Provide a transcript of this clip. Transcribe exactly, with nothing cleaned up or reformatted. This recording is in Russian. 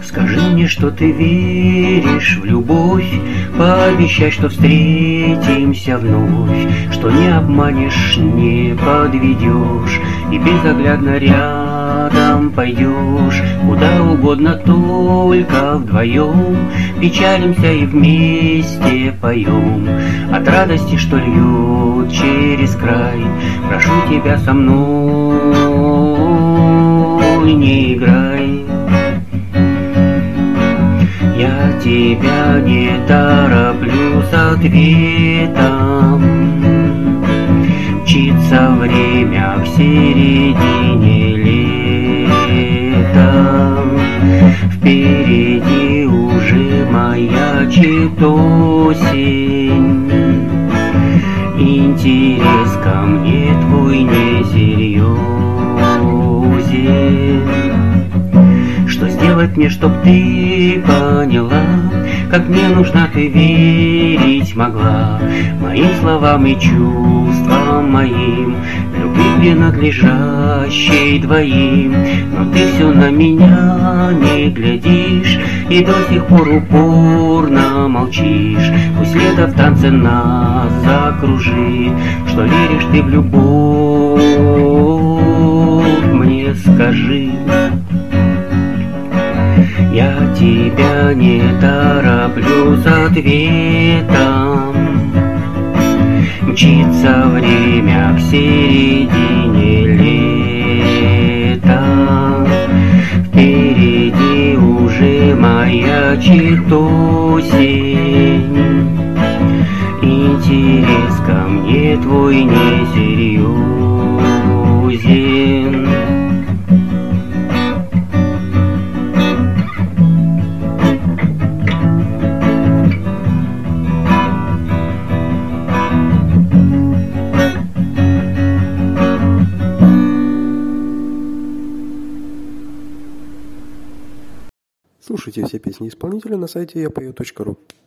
Скажи мне, что ты веришь в любовь, пообещай, что встретимся вновь, что не обманешь, не подведешь и безоглядно рядом пойдешь куда угодно, только вдвоем печалимся и вместе поем от радости, что льет через край. Прошу тебя, со мной не играй. Я тебя не тороплю с ответом, мчится время к середине лета. Впереди уже маячит осень, интерес ко мне твой несерьезен. Что сделать мне, чтоб ты поняла, как мне нужна, ты верить могла моим словам и чувствам моим, любви принадлежащей двоим. Но ты все на меня не глядишь и до сих пор упорно молчишь. Пусть лето в танце нас закружит, что веришь ты в любовь, мне скажи. Я тебя не тороплю с ответом, мчится время к середине лета. Впереди уже маячит осень, интерес ко мне твой несерьезен. Слушайте все песни исполнителя на сайте я пою точка ру.